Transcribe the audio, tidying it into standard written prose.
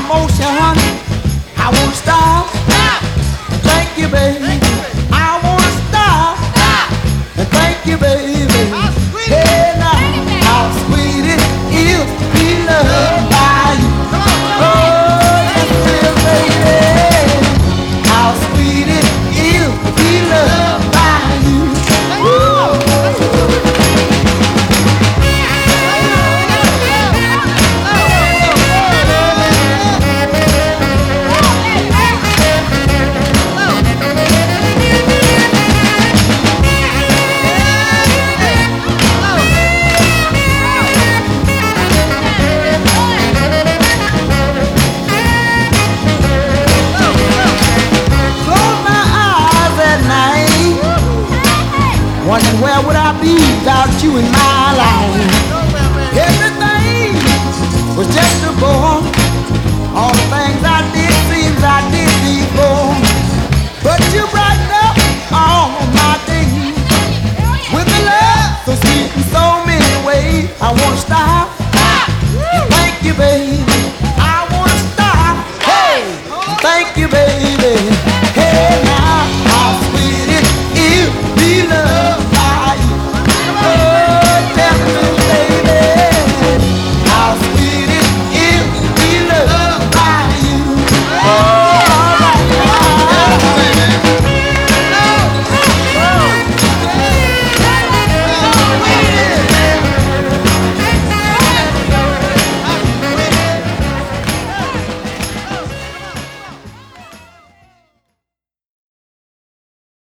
motion. I won't stop. Thank you, baby. I won't stop. Thank you, baby. Hey, now, how sweet it is to be loved by you. Oh, yes, it is, baby. How sweet it is to be loved by you. Woo. Wondering where would I be without you in my life? Everything was just a bore. All the things I